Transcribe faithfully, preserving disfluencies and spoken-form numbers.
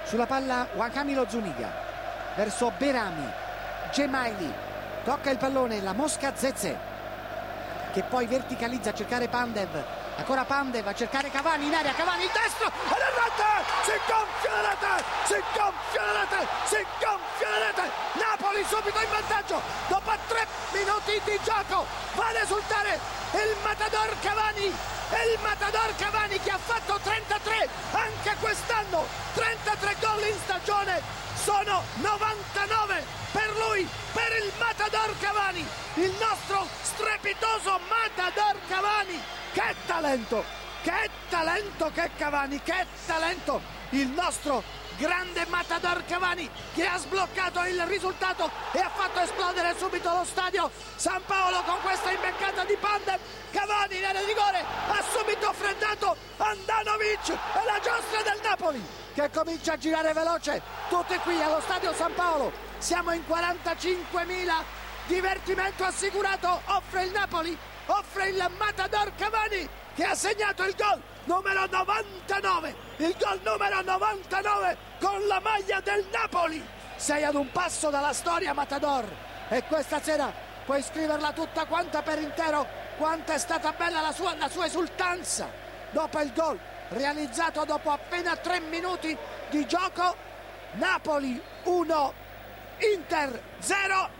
Sulla palla Wakamilo Zuniga verso Berami, Gemaili, tocca il pallone, la Mosca Zeze che poi verticalizza a cercare Pandev, ancora Pandev a cercare Cavani in area, Cavani il destro e la rete, si gonfia la rete, si gonfia la rete, si gonfia la rete, Napoli subito in vantaggio dopo tre minuti di gioco, va ad esultare il Matador Cavani, il Matador Cavani che ha fatto trentatré anche quest'anno, trentatré gol in stagione, sono novantanove per lui, per il Matador Cavani, il nostro strepitoso Matador Cavani. Che talento, che talento che Cavani, che talento il nostro grande Matador Cavani che ha sbloccato il risultato e ha fatto esplodere subito lo stadio San Paolo con questa imbeccata di Pandev. Cavani in area di rigore ha subito freddato Handanovic e la giostra del Napoli che comincia a girare veloce. Tutti qui allo stadio San Paolo, siamo in quarantacinquemila, divertimento assicurato, offre il Napoli, offre il Matador Cavani che ha segnato il gol numero novantanove, il gol numero novantanove con la maglia del Napoli. Sei ad un passo dalla storia, Matador, e questa sera puoi scriverla tutta quanta per intero. Quanto è stata bella la sua, la sua esultanza dopo il gol realizzato dopo appena tre minuti di gioco. Napoli uno, Inter zero.